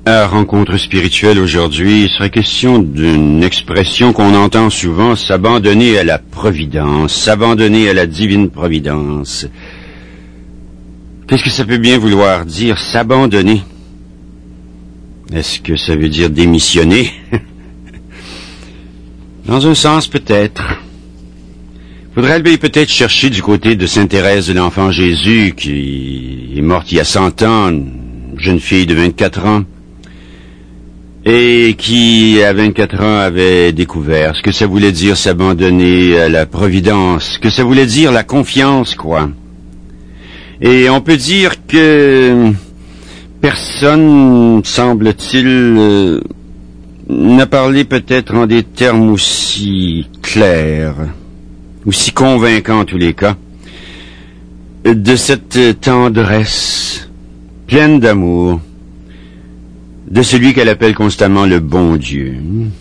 À Rencontre spirituelle aujourd'hui, il sera question d'une expression qu'on entend souvent, s'abandonner à la providence, s'abandonner à la divine providence. Qu'est-ce que ça peut bien vouloir dire, s'abandonner? Est-ce que ça veut dire démissionner? Dans un sens, peut-être. Faudrait aller peut-être chercher du côté de Sainte Thérèse de l'Enfant Jésus, qui est morte il y a 100 ans, une jeune fille de 24 ans, et qui, à 24 ans, avait découvert ce que ça voulait dire s'abandonner à la providence, ce que ça voulait dire la confiance, quoi. Et on peut dire que personne, semble-t-il, n'a parlé peut-être en des termes aussi clairs, aussi convaincants en tous les cas, de cette tendresse pleine d'amour de celui qu'elle appelle constamment le bon Dieu.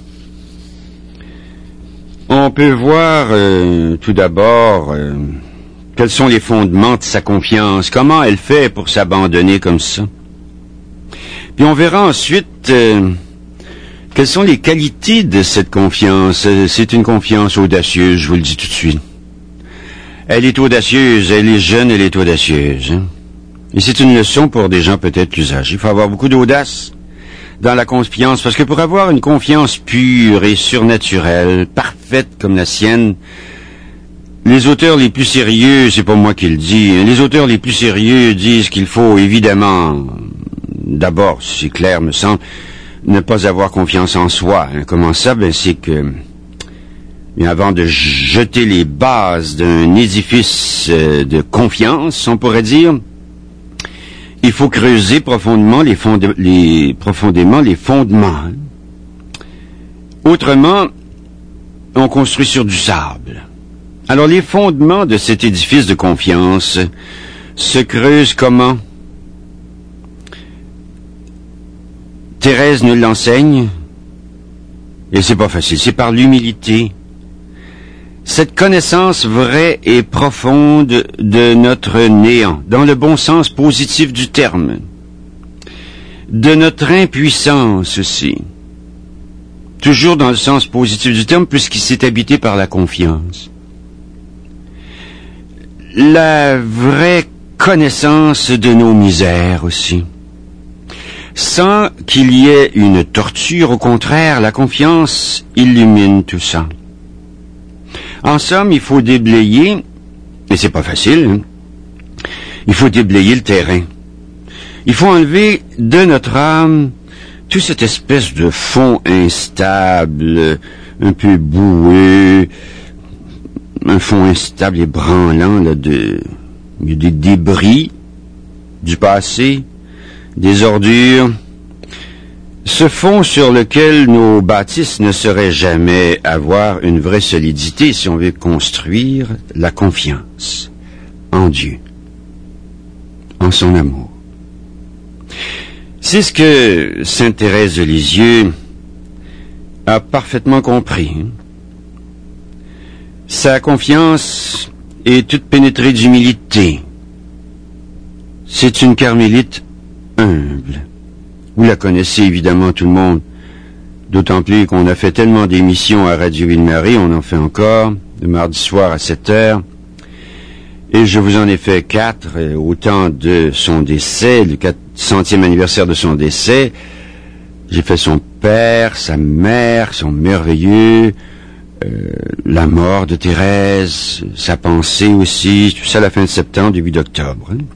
On peut voir tout d'abord quels sont les fondements de sa confiance, comment elle fait pour s'abandonner comme ça. Puis on verra ensuite quelles sont les qualités de cette confiance. C'est une confiance audacieuse, je vous le dis tout de suite. Elle est audacieuse, elle est jeune, elle est audacieuse. Hein? Et c'est une leçon pour des gens peut-être plus âgés. Il faut avoir beaucoup d'audace dans la confiance, parce que pour avoir une confiance pure et surnaturelle, parfaite comme la sienne, les auteurs les plus sérieux, c'est pas moi qui le dis, hein, les auteurs les plus sérieux disent qu'il faut évidemment, d'abord, c'est clair me semble, ne pas avoir confiance en soi. Hein. Comment ça? Ben c'est que avant de jeter les bases d'un édifice de confiance, on pourrait dire, il faut creuser profondément les fondements. Autrement, on construit sur du sable. Alors, les fondements de cet édifice de confiance se creusent comment? Thérèse nous l'enseigne, et c'est pas facile, c'est par l'humilité. Cette connaissance vraie et profonde de notre néant, dans le bon sens positif du terme, de notre impuissance aussi, toujours dans le sens positif du terme, puisqu'il s'est habité par la confiance. La vraie connaissance de nos misères aussi. Sans qu'il y ait une torture, au contraire, la confiance illumine tout ça. En somme, il faut déblayer, et c'est pas facile, hein? Il faut déblayer le terrain. Il faut enlever de notre âme toute cette espèce de fond instable, un peu boueux, un fond instable et branlant, là, il y a des débris du passé, des ordures, ce fond sur lequel nos bâtisses ne sauraient jamais avoir une vraie solidité si on veut construire la confiance en Dieu, en son amour. C'est ce que Sainte Thérèse de Lisieux a parfaitement compris. Sa confiance est toute pénétrée d'humilité. C'est une carmélite humble. Vous la connaissez évidemment tout le monde, d'autant plus qu'on a fait tellement d'émissions à Radio Ville-Marie, on en fait encore, le mardi soir à 7h, et je vous en ai fait 4 au temps de son décès, le 400e anniversaire de son décès. J'ai fait son père, sa mère, son merveilleux, la mort de Thérèse, sa pensée aussi, tout ça à la fin de septembre, début d'octobre. Hein.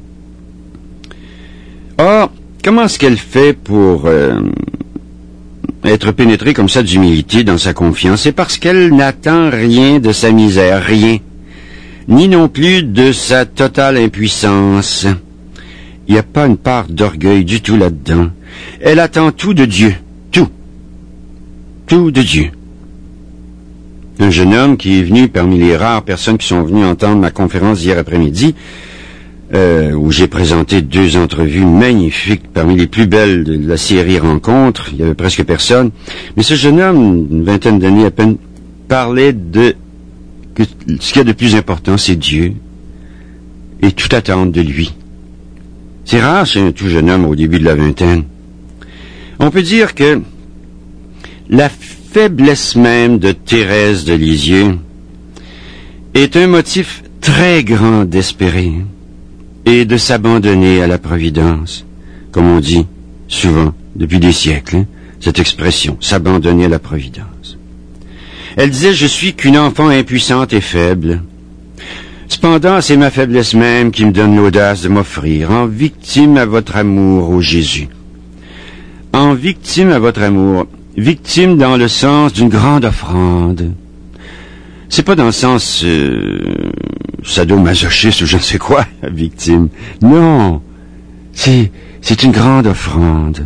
Or, comment est-ce qu'elle fait pour être pénétrée comme ça d'humilité dans sa confiance? C'est parce qu'elle n'attend rien de sa misère, rien, ni non plus de sa totale impuissance. Il n'y a pas une part d'orgueil du tout là-dedans. Elle attend tout de Dieu, tout de Dieu. Un jeune homme qui est venu parmi les rares personnes qui sont venues entendre ma conférence d'hier après-midi, où j'ai présenté 2 entrevues magnifiques, parmi les plus belles de la série Rencontres. Il y avait presque personne. Mais ce jeune homme, une vingtaine d'années à peine, parlait de que ce qu'il y a de plus important, c'est Dieu, et tout attendre de lui. C'est rare chez un tout jeune homme au début de la vingtaine. On peut dire que la faiblesse même de Thérèse de Lisieux est un motif très grand d'espérer et de s'abandonner à la providence, comme on dit souvent depuis des siècles, cette expression, s'abandonner à la providence. Elle disait, je suis qu'une enfant impuissante et faible. Cependant, c'est ma faiblesse même qui me donne l'audace de m'offrir en victime à votre amour, ô Jésus. En victime à votre amour, victime dans le sens d'une grande offrande. C'est pas dans le sens sadomasochiste ou je ne sais quoi, victime. Non, c'est une grande offrande.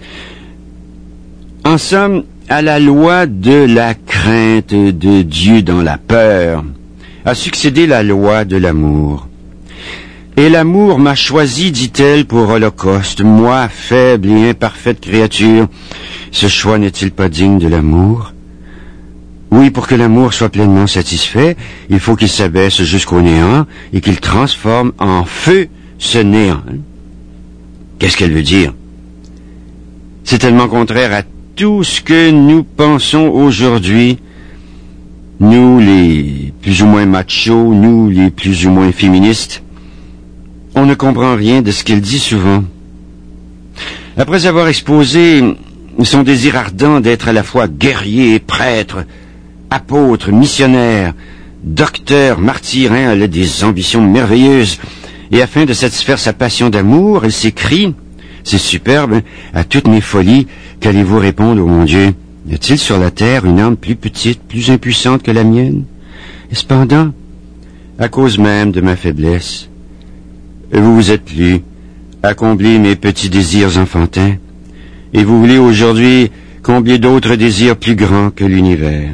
En somme, à la loi de la crainte de Dieu dans la peur, a succédé la loi de l'amour. Et l'amour m'a choisi, dit-elle, pour holocauste, moi, faible et imparfaite créature. Ce choix n'est-il pas digne de l'amour? Oui, pour que l'amour soit pleinement satisfait, il faut qu'il s'abaisse jusqu'au néant et qu'il transforme en feu ce néant. Qu'est-ce qu'elle veut dire? C'est tellement contraire à tout ce que nous pensons aujourd'hui, nous les plus ou moins machos, nous les plus ou moins féministes. On ne comprend rien de ce qu'elle dit souvent. Après avoir exposé son désir ardent d'être à la fois guerrier et prêtre, apôtre, missionnaire, docteur, martyr, elle a des ambitions merveilleuses. Et afin de satisfaire sa passion d'amour, elle s'écrie, c'est superbe, à toutes mes folies, qu'allez-vous répondre, ô mon Dieu? Y a-t-il sur la terre une âme plus petite, plus impuissante que la mienne? Et cependant, à cause même de ma faiblesse, vous vous êtes plu à combler mes petits désirs enfantins, et vous voulez aujourd'hui combler d'autres désirs plus grands que l'univers.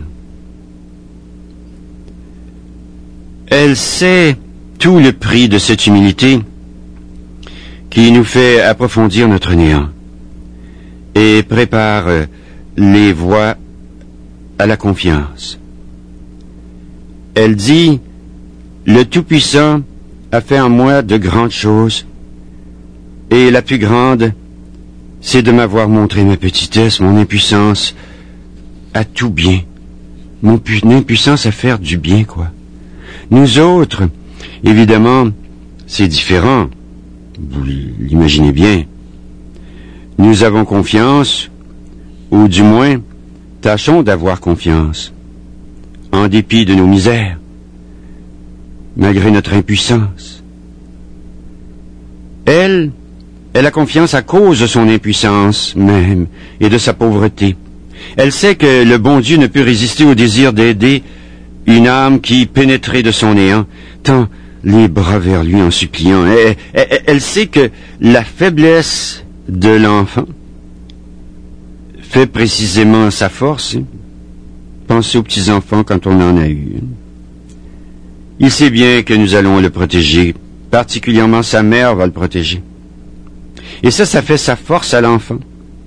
Elle sait tout le prix de cette humilité qui nous fait approfondir notre néant et prépare les voies à la confiance. Elle dit, le Tout-Puissant a fait en moi de grandes choses, et la plus grande, c'est de m'avoir montré ma petitesse, mon impuissance à tout bien, mon impuissance à faire du bien, quoi. Nous autres, évidemment, c'est différent, vous l'imaginez bien. Nous avons confiance, ou du moins, tâchons d'avoir confiance, en dépit de nos misères, malgré notre impuissance. Elle a confiance à cause de son impuissance même et de sa pauvreté. Elle sait que le bon Dieu ne peut résister au désir d'aider une âme qui, pénétrée de son néant, tend les bras vers lui en suppliant. Elle sait que la faiblesse de l'enfant fait précisément sa force. Pensez aux petits-enfants quand on en a eu. Il sait bien que nous allons le protéger, particulièrement sa mère va le protéger. Et ça fait sa force à l'enfant.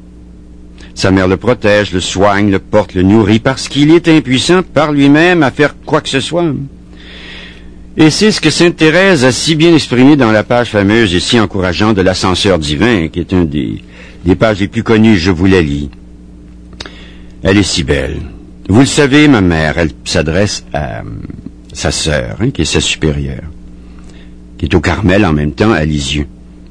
Sa mère le protège, le soigne, le porte, le nourrit, parce qu'il est impuissant par lui-même à faire quoi que ce soit. Et c'est ce que Sainte Thérèse a si bien exprimé dans la page fameuse et si encourageante de l'ascenseur divin, qui est une des pages les plus connues, je vous la lis. Elle est si belle. Vous le savez, ma mère, elle s'adresse à sa sœur, qui est sa supérieure, qui est au Carmel en même temps à Lisieux.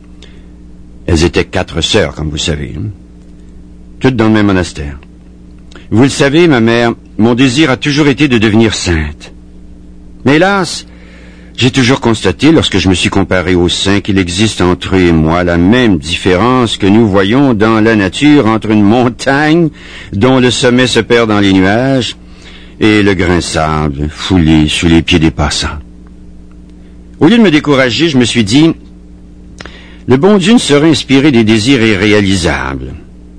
Elles étaient 4 sœurs, comme vous savez, toutes dans le même monastère. Vous le savez, ma mère, mon désir a toujours été de devenir sainte. Mais hélas, j'ai toujours constaté, lorsque je me suis comparé aux saints, qu'il existe entre eux et moi la même différence que nous voyons dans la nature entre une montagne dont le sommet se perd dans les nuages et le grain de sable foulé sous les pieds des passants. Au lieu de me décourager, je me suis dit, le bon Dieu ne saurait inspirer des désirs irréalisables.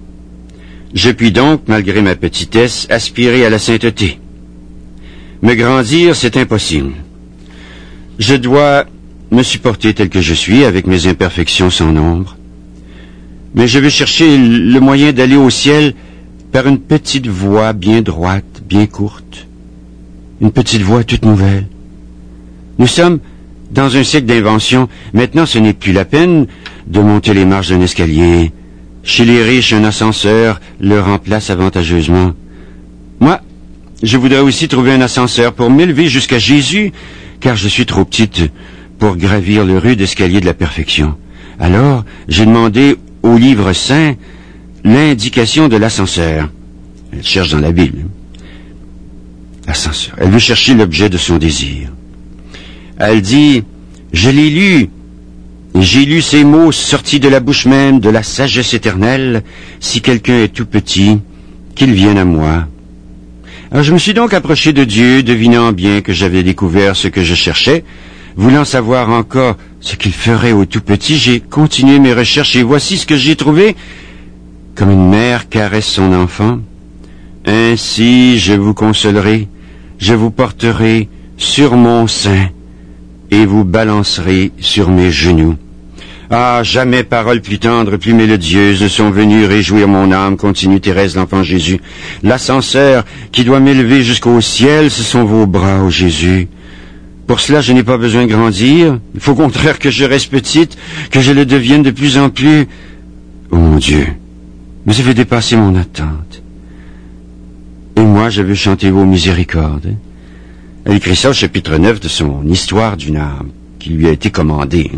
Je puis donc, malgré ma petitesse, aspirer à la sainteté. Me grandir, c'est impossible. Je dois me supporter tel que je suis, avec mes imperfections sans nombre. Mais je vais chercher le moyen d'aller au ciel par une petite voie bien droite, bien courte. Une petite voie toute nouvelle. Nous sommes dans un siècle d'invention. Maintenant, ce n'est plus la peine de monter les marches d'un escalier. Chez les riches, un ascenseur le remplace avantageusement. Moi, je voudrais aussi trouver un ascenseur pour m'élever jusqu'à Jésus, car je suis trop petite pour gravir le rude escalier de la perfection. Alors, j'ai demandé au livre saint l'indication de l'ascenseur. Elle cherche dans la Bible. Ascenseur. Elle veut chercher l'objet de son désir. Elle dit, je l'ai lu, et j'ai lu ces mots sortis de la bouche même de la sagesse éternelle, si quelqu'un est tout petit, qu'il vienne à moi. Alors je me suis donc approché de Dieu, devinant bien que j'avais découvert ce que je cherchais. Voulant savoir encore ce qu'il ferait au tout petit, j'ai continué mes recherches et voici ce que j'ai trouvé. Comme une mère caresse son enfant, ainsi je vous consolerai, je vous porterai sur mon sein et vous balancerai sur mes genoux. Ah, jamais paroles plus tendres, plus mélodieuses ne sont venues réjouir mon âme, continue Thérèse l'Enfant Jésus. L'ascenseur qui doit m'élever jusqu'au ciel, ce sont vos bras, ô Jésus. Pour cela, je n'ai pas besoin de grandir. Il faut au contraire que je reste petite, que je le devienne de plus en plus. Oh mon Dieu, vous avez dépassé mon attente. Et moi, je veux chanter vos miséricordes. Elle écrit ça au chapitre 9 de son Histoire d'une âme, qui lui a été commandée.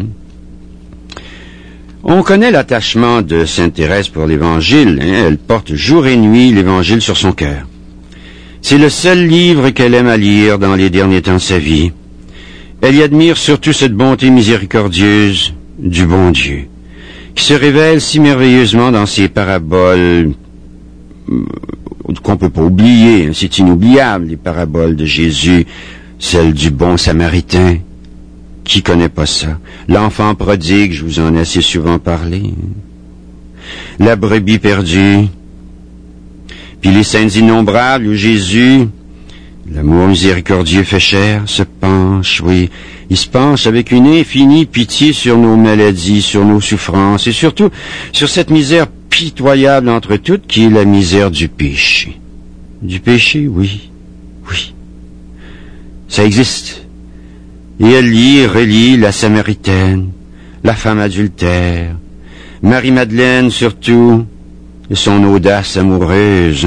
On connaît l'attachement de Sainte Thérèse pour l'Évangile. Elle porte jour et nuit l'Évangile sur son cœur. C'est le seul livre qu'elle aime à lire dans les derniers temps de sa vie. Elle y admire surtout cette bonté miséricordieuse du bon Dieu, qui se révèle si merveilleusement dans ses paraboles qu'on ne peut pas oublier. C'est inoubliable, les paraboles de Jésus, celle du bon Samaritain. Qui connaît pas ça? L'enfant prodigue, je vous en ai assez souvent parlé. La brebis perdue. Puis les scènes innombrables où Jésus, l'amour miséricordieux fait chair, se penche, oui. Il se penche avec une infinie pitié sur nos maladies, sur nos souffrances et surtout sur cette misère pitoyable entre toutes qui est la misère du péché. Du péché, oui. Oui. Ça existe. Et elle lit et relit la Samaritaine, la femme adultère, Marie-Madeleine surtout, et son audace amoureuse,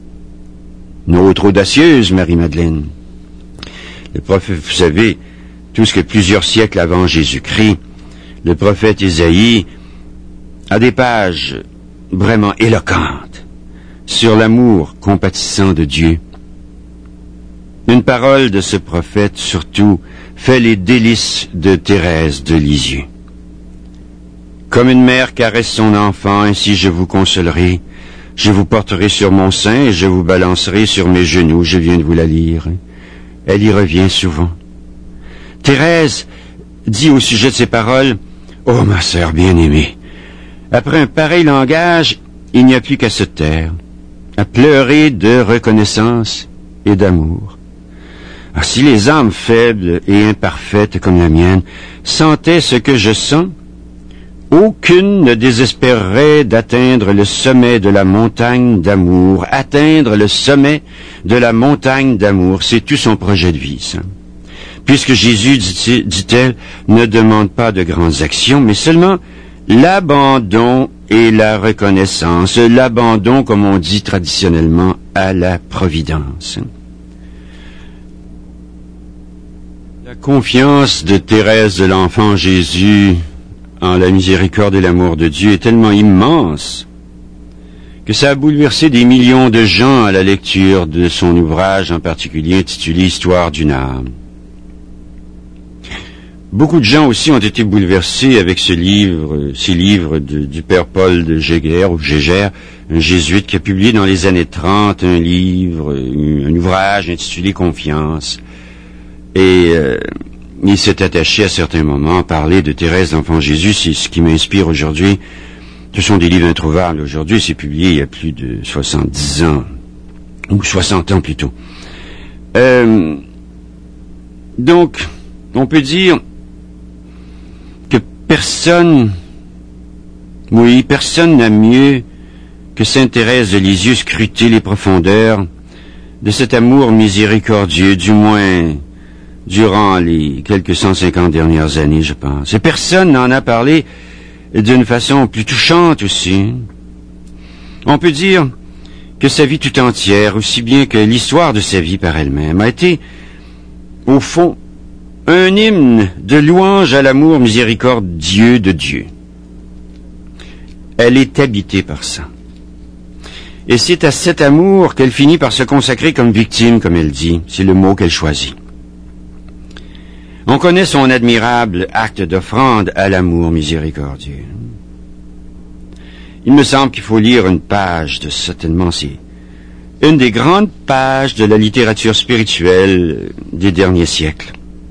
Notre audacieuse Marie-Madeleine. Le prophète, vous savez, tout ce que plusieurs siècles avant Jésus-Christ, le prophète Isaïe a des pages vraiment éloquentes sur l'amour compatissant de Dieu. Une parole de ce prophète, surtout, fait les délices de Thérèse de Lisieux. Comme une mère caresse son enfant, ainsi je vous consolerai. Je vous porterai sur mon sein et je vous balancerai sur mes genoux. Je viens de vous la lire. Elle y revient souvent. Thérèse dit au sujet de ces paroles, « Oh, ma sœur bien-aimée, après un pareil langage, il n'y a plus qu'à se taire, à pleurer de reconnaissance et d'amour. Ah, si les âmes faibles et imparfaites comme la mienne sentaient ce que je sens, aucune ne désespérerait d'atteindre le sommet de la montagne d'amour. Atteindre le sommet de la montagne d'amour, c'est tout son projet de vie, ça. Puisque Jésus, dit-elle, ne demande pas de grandes actions, mais seulement l'abandon et la reconnaissance. L'abandon, comme on dit traditionnellement, à la providence. La confiance de Thérèse de l'Enfant Jésus en la miséricorde et l'amour de Dieu est tellement immense que ça a bouleversé des millions de gens à la lecture de son ouvrage, en particulier intitulé « Histoire d'une âme ». Beaucoup de gens aussi ont été bouleversés avec ces livres du père Paul de Gégère, un jésuite qui a publié dans les années 30 un ouvrage intitulé « Confiance ». Et il s'est attaché à certains moments à parler de Thérèse l'Enfant Jésus. C'est ce qui m'inspire aujourd'hui. Ce sont des livres introuvables aujourd'hui. C'est publié il y a plus de 70 ans, ou 60 ans plutôt. Donc, on peut dire que personne n'a mieux que Sainte Thérèse de Lisieux scruté les profondeurs de cet amour miséricordieux, du moins durant les quelques 150 dernières années, je pense. Et personne n'en a parlé d'une façon plus touchante aussi. On peut dire que sa vie tout entière, aussi bien que l'histoire de sa vie par elle-même, a été, au fond, un hymne de louange à l'amour miséricordieux de Dieu. Elle est habitée par ça. Et c'est à cet amour qu'elle finit par se consacrer comme victime, comme elle dit. C'est le mot qu'elle choisit. On connaît son admirable acte d'offrande à l'amour miséricordieux. Il me semble qu'il faut lire une page de ça, tellement c'est une des grandes pages de la littérature spirituelle des derniers siècles.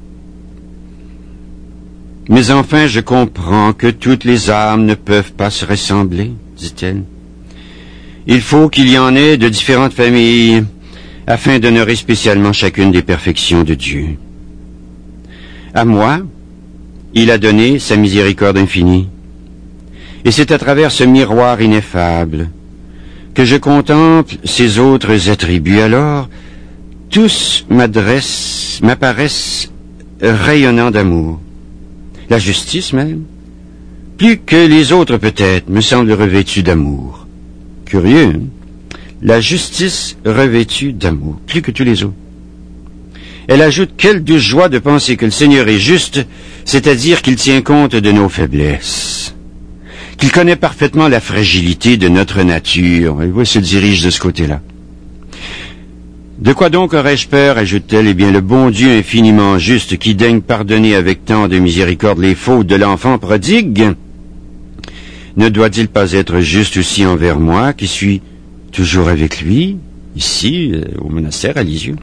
Mais enfin, je comprends que toutes les âmes ne peuvent pas se ressembler, dit-elle. Il faut qu'il y en ait de différentes familles afin d'honorer spécialement chacune des perfections de Dieu. À moi, il a donné sa miséricorde infinie. Et c'est à travers ce miroir ineffable que je contemple ses autres attributs. Alors, tous m'apparaissent rayonnants d'amour. La justice même, plus que les autres peut-être, me semble revêtue d'amour. Curieux, hein? La justice revêtue d'amour, plus que tous les autres. Elle ajoute quelle douce joie de penser que le Seigneur est juste, c'est-à-dire qu'il tient compte de nos faiblesses, qu'il connaît parfaitement la fragilité de notre nature. Et il se dirige de ce côté-là. De quoi donc aurais-je peur, ajoute-t-elle? Eh bien, le bon Dieu infiniment juste, qui daigne pardonner avec tant de miséricorde les fautes de l'enfant prodigue, ne doit-il pas être juste aussi envers moi, qui suis toujours avec lui, ici, au monastère à Lisieux?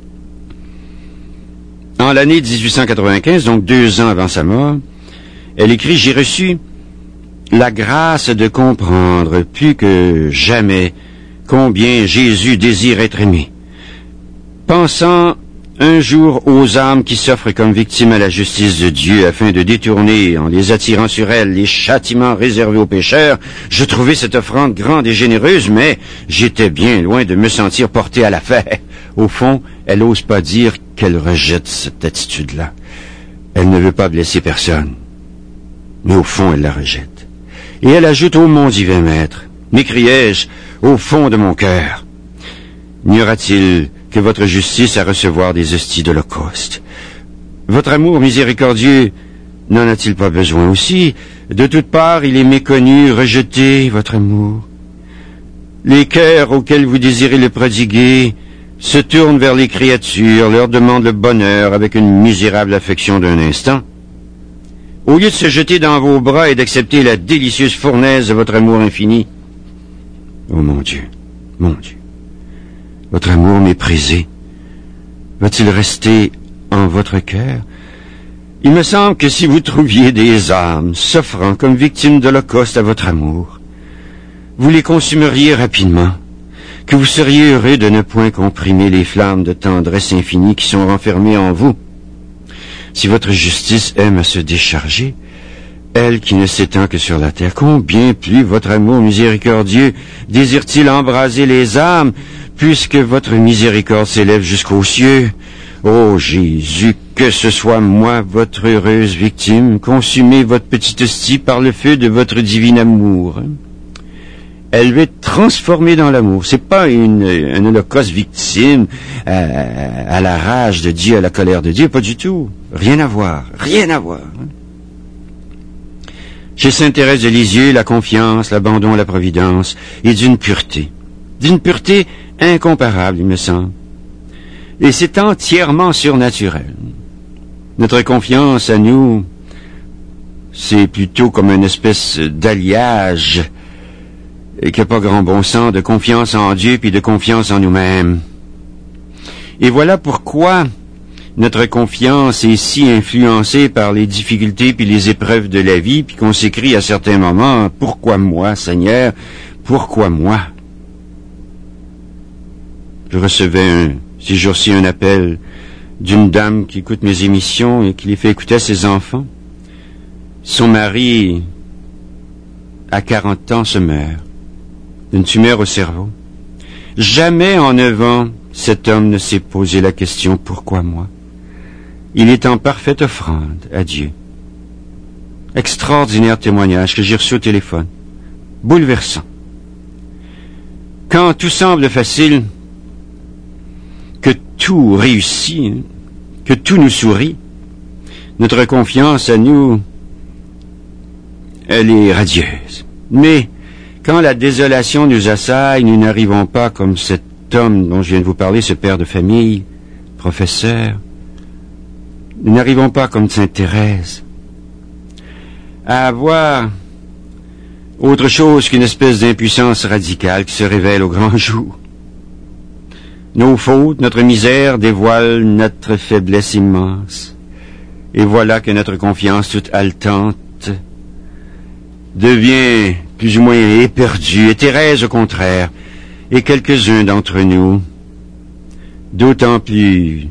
En l'année 1895, donc 2 ans avant sa mort, elle écrit « J'ai reçu la grâce de comprendre plus que jamais combien Jésus désire être aimé. Pensant un jour aux âmes qui s'offrent comme victimes à la justice de Dieu afin de détourner, en les attirant sur elles, les châtiments réservés aux pécheurs, je trouvais cette offrande grande et généreuse, mais j'étais bien loin de me sentir porté à la faire. Au fond, elle n'ose pas dire qu'elle rejette cette attitude-là. Elle ne veut pas blesser personne, mais au fond, elle la rejette. Et elle ajoute, ô mon divin maître, m'écriai-je au fond de mon cœur, n'y aura-t-il que votre justice à recevoir des hosties d'Holocauste? Votre amour miséricordieux n'en a-t-il pas besoin aussi? De toutes parts, il est méconnu, rejeté, votre amour. Les cœurs auxquels vous désirez le prodiguer se tournent vers les créatures, leur demandent le bonheur avec une misérable affection d'un instant. Au lieu de se jeter dans vos bras et d'accepter la délicieuse fournaise de votre amour infini. Oh mon Dieu, votre amour méprisé, va-t-il rester en votre cœur? Il me semble que si vous trouviez des âmes s'offrant comme victimes d'Holocauste à votre amour, vous les consumeriez rapidement, que vous seriez heureux de ne point comprimer les flammes de tendresse infinie qui sont renfermées en vous. Si votre justice aime à se décharger, elle qui ne s'étend que sur la terre, combien plus votre amour miséricordieux désire-t-il embraser les âmes, puisque votre miséricorde s'élève jusqu'aux cieux? Ô Jésus, que ce soit moi, votre heureuse victime, consumez votre petite hostie par le feu de votre divin amour. Elle veut être transformée dans l'amour. C'est pas un holocauste victime à la rage de Dieu, à la colère de Dieu, pas du tout. Rien à voir. Chez Sainte Thérèse de Lisieux, la confiance, l'abandon à la providence est d'une pureté incomparable, il me semble. Et c'est entièrement surnaturel. Notre confiance à nous, c'est plutôt comme une espèce d'alliage qui n'a pas grand bon sens, de confiance en Dieu puis de confiance en nous-mêmes. Et voilà pourquoi notre confiance est si influencée par les difficultés puis les épreuves de la vie, puis qu'on s'écrie à certains moments, « Pourquoi moi, Seigneur? Pourquoi moi? » Je recevais ces jours-ci un appel d'une dame qui écoute mes émissions et qui les fait écouter à ses enfants. Son mari, à 40 ans, se meurt d'une tumeur au cerveau. Jamais en 9 ans, cet homme ne s'est posé la question « Pourquoi moi ?» Il est en parfaite offrande à Dieu. Extraordinaire témoignage que j'ai reçu au téléphone. Bouleversant. Quand tout semble facile, que tout réussit, que tout nous sourit, notre confiance à nous, elle est radieuse. Mais quand la désolation nous assaille, nous n'arrivons pas comme cet homme dont je viens de vous parler, ce père de famille, professeur. Nous n'arrivons pas comme Sainte Thérèse à avoir autre chose qu'une espèce d'impuissance radicale qui se révèle au grand jour. Nos fautes, notre misère dévoilent notre faiblesse immense. Et voilà que notre confiance toute haletante devient plus ou moins éperdue. Et Thérèse, au contraire, et quelques-uns d'entre nous, d'autant plus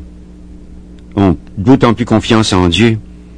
confiance en Dieu,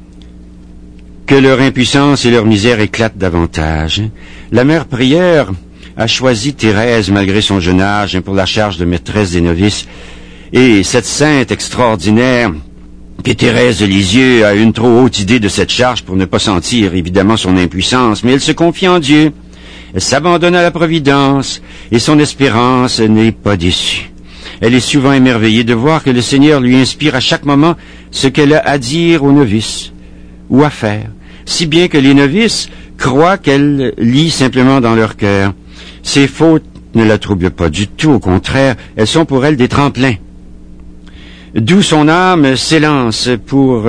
que leur impuissance et leur misère éclatent davantage. La mère prière a choisi Thérèse, malgré son jeune âge, pour la charge de maîtresse des novices. Et cette sainte extraordinaire, que Thérèse de Lisieux, a une trop haute idée de cette charge pour ne pas sentir, évidemment, son impuissance, mais elle se confie en Dieu. Elle s'abandonne à la providence, et son espérance n'est pas déçue. Elle est souvent émerveillée de voir que le Seigneur lui inspire à chaque moment ce qu'elle a à dire aux novices, ou à faire, si bien que les novices croient qu'elle lit simplement dans leur cœur. Ses fautes ne la troublent pas du tout, au contraire, elles sont pour elle des tremplins. D'où son âme s'élance pour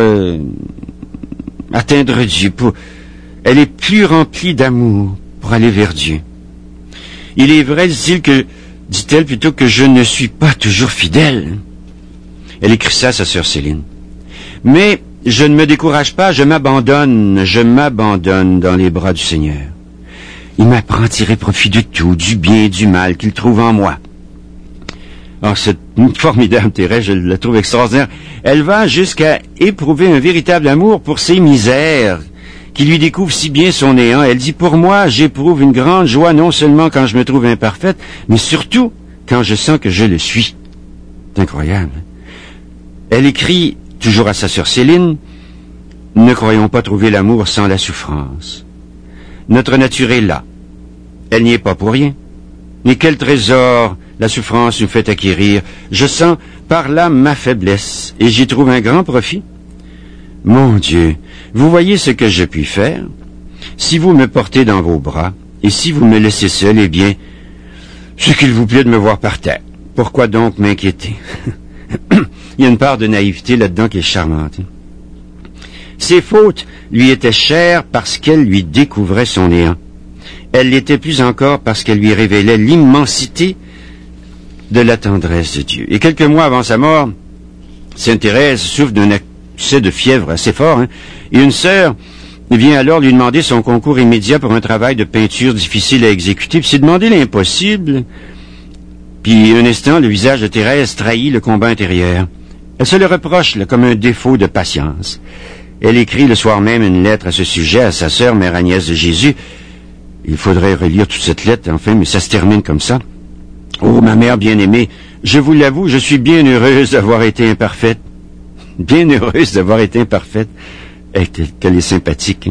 atteindre Dieu. Elle est plus remplie d'amour pour aller vers Dieu. Il est vrai, dit-elle plutôt, que je ne suis pas toujours fidèle. Elle écrit ça à sa sœur Céline. Mais je ne me décourage pas, je m'abandonne dans les bras du Seigneur. Il m'apprend à tirer profit de tout, du bien et du mal qu'il trouve en moi. Alors, cette formidable Thérèse, je la trouve extraordinaire. Elle va jusqu'à éprouver un véritable amour pour ses misères, qui lui découvre si bien son néant. Elle dit, pour moi, j'éprouve une grande joie, non seulement quand je me trouve imparfaite, mais surtout quand je sens que je le suis. C'est incroyable. Elle écrit, toujours à sa sœur Céline, ne croyons pas trouver l'amour sans la souffrance. Notre nature est là. Elle n'y est pas pour rien. Mais quel trésor la souffrance nous fait acquérir. Je sens par là ma faiblesse, et j'y trouve un grand profit. Mon Dieu, vous voyez ce que je puis faire? Si vous me portez dans vos bras, et si vous me laissez seul, eh bien, ce qu'il vous plaît de me voir par terre. Pourquoi donc m'inquiéter? Il y a une part de naïveté là-dedans qui est charmante. Ses fautes lui étaient chères parce qu'elles lui découvraient son néant. Elle l'était plus encore parce qu'elle lui révélait l'immensité de la tendresse de Dieu. Et quelques mois avant sa mort, Sainte Thérèse souffre d'un accès de fièvre assez fort, et une sœur vient alors lui demander son concours immédiat pour un travail de peinture difficile à exécuter, puis s'est demandé l'impossible. Puis un instant, le visage de Thérèse trahit le combat intérieur. Elle se le reproche là, comme un défaut de patience. Elle écrit le soir même une lettre à ce sujet à sa sœur, mère Agnès de Jésus. Il faudrait relire toute cette lettre, enfin, mais ça se termine comme ça. Oh, ma mère bien-aimée, je vous l'avoue, je suis bien heureuse d'avoir été imparfaite. Bien heureuse d'avoir été imparfaite. Qu'elle est sympathique.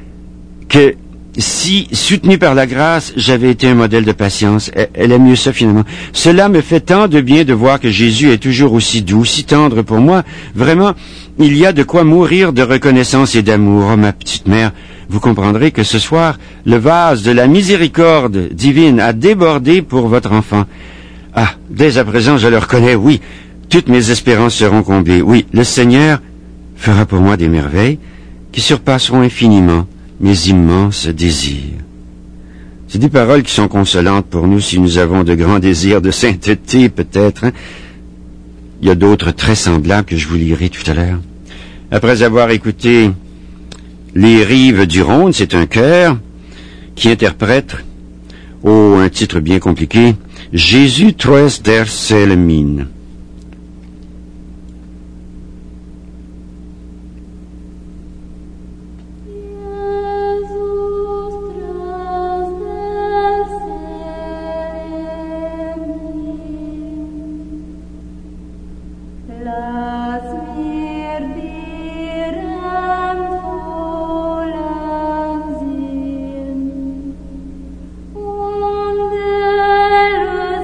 Que si, soutenue par la grâce, j'avais été un modèle de patience. Elle aime mieux ça, finalement. Cela me fait tant de bien de voir que Jésus est toujours aussi doux, si tendre pour moi. Vraiment, il y a de quoi mourir de reconnaissance et d'amour. Oh, ma petite mère, vous comprendrez que ce soir, le vase de la miséricorde divine a débordé pour votre enfant. Ah, dès à présent, je le reconnais, oui. Toutes mes espérances seront comblées. Oui, le Seigneur fera pour moi des merveilles qui surpasseront infiniment mes immenses désirs. C'est des paroles qui sont consolantes pour nous si nous avons de grands désirs de sainteté, peut-être. Il y a d'autres très semblables que je vous lirai tout à l'heure. Après avoir écouté Les rives du Rhône, c'est un chœur qui interprète, un titre bien compliqué, Jésus troest der Seele min. Und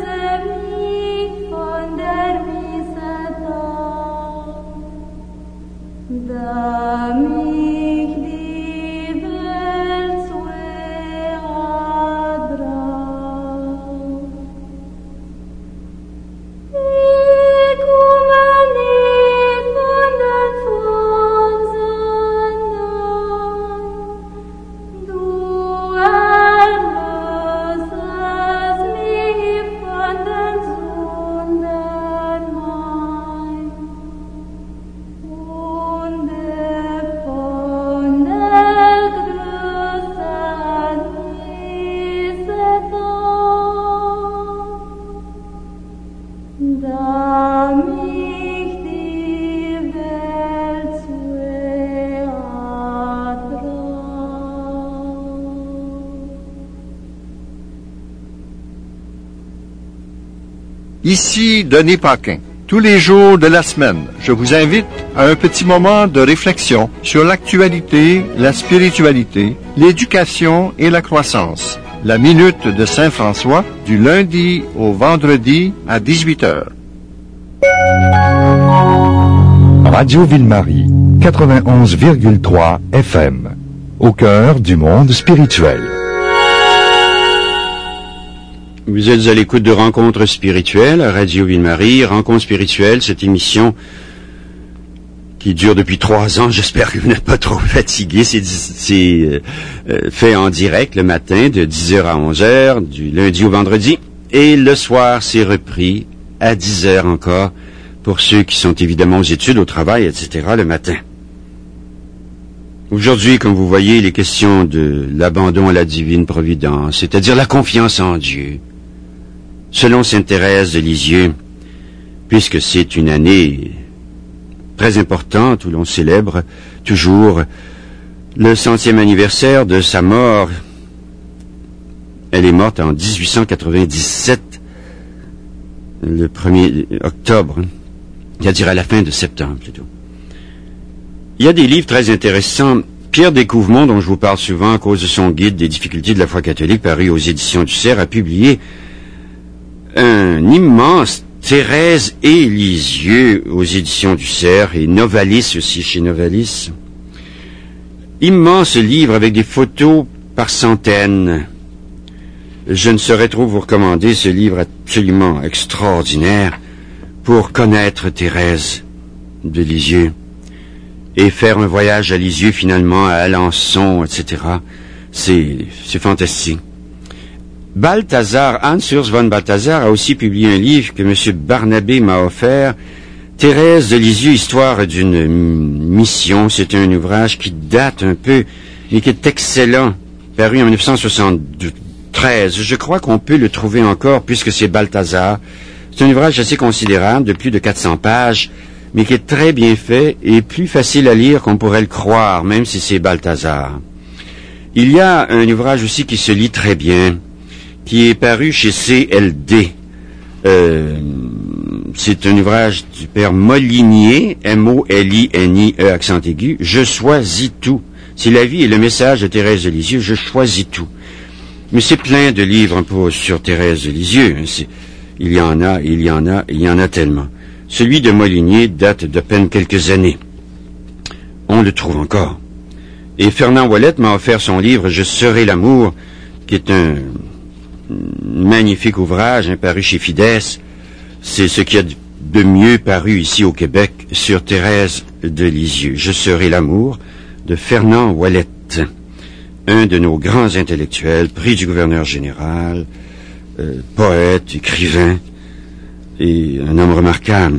Ici Denis Paquin. Tous les jours de la semaine, je vous invite à un petit moment de réflexion sur l'actualité, la spiritualité, l'éducation et la croissance. La Minute de Saint François, du lundi au vendredi à 18h. Radio Ville-Marie, 91,3 FM, au cœur du monde spirituel. Vous êtes à l'écoute de Rencontres spirituelles à Radio Ville-Marie. Rencontres spirituelles, cette émission qui dure depuis 3 ans. J'espère que vous n'êtes pas trop fatigués. C'est fait en direct le matin de 10h à 11h, du lundi au vendredi. Et le soir, c'est repris à 10h encore pour ceux qui sont évidemment aux études, au travail, etc. le matin. Aujourd'hui, comme vous voyez, il est question de l'abandon à la divine providence, c'est-à-dire la confiance en Dieu. Selon sainte Thérèse de Lisieux, puisque c'est une année très importante où l'on célèbre toujours le 100e anniversaire de sa mort. Elle est morte en 1897, le 1er octobre, c'est-à-dire à la fin de septembre plutôt. Il y a des livres très intéressants. Pierre Découvemont, dont je vous parle souvent à cause de son guide des difficultés de la foi catholique, paru aux éditions du Cerf, a publié un immense Thérèse et Lisieux aux éditions du Cerf, et Novalis aussi chez Novalis. Immense livre avec des photos par centaines. Je ne saurais trop vous recommander ce livre absolument extraordinaire pour connaître Thérèse de Lisieux et faire un voyage à Lisieux finalement, à Alençon, etc. C'est fantastique. Balthazar, Hans-Urs von Balthazar, a aussi publié un livre que M. Barnabé m'a offert, Thérèse de Lisieux, histoire d'une mission. C'est un ouvrage qui date un peu, mais qui est excellent, paru en 1973. Je crois qu'on peut le trouver encore, puisque c'est Balthazar. C'est un ouvrage assez considérable, de plus de 400 pages, mais qui est très bien fait et plus facile à lire qu'on pourrait le croire, même si c'est Balthazar. Il y a un ouvrage aussi qui se lit très bien, qui est paru chez CLD. C'est un ouvrage du père Molinier, M-O-L-I-N-I-E, accent aigu, « Je choisis tout ». C'est la vie et le message de Thérèse de Lisieux, « Je choisis tout ». Mais c'est plein de livres un peu sur Thérèse de Lisieux. Il y en a tellement. Celui de Molinier date d'à peine quelques années. On le trouve encore. Et Fernand Ouellette m'a offert son livre « Je serai l'amour », qui est un magnifique ouvrage, paru chez Fides. C'est ce qu'il y a de mieux paru ici au Québec sur Thérèse de Lisieux. « Je serai l'amour » de Fernand Ouellette, un de nos grands intellectuels, prix du gouverneur général, poète, écrivain, et un homme remarquable.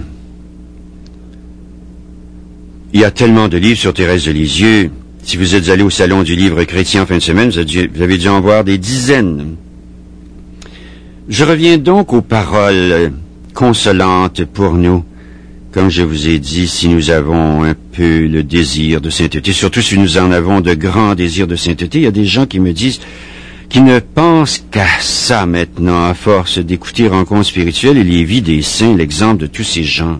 Il y a tellement de livres sur Thérèse de Lisieux. Si vous êtes allé au Salon du Livre chrétien en fin de semaine, vous avez dû en voir des dizaines. Je reviens donc aux paroles consolantes pour nous. Comme je vous ai dit, si nous avons un peu le désir de sainteté, surtout si nous en avons de grands désirs de sainteté, il y a des gens qui me disent qui ne pensent qu'à ça maintenant, à force d'écouter Rencontres spirituelles et les vies des saints, l'exemple de tous ces gens.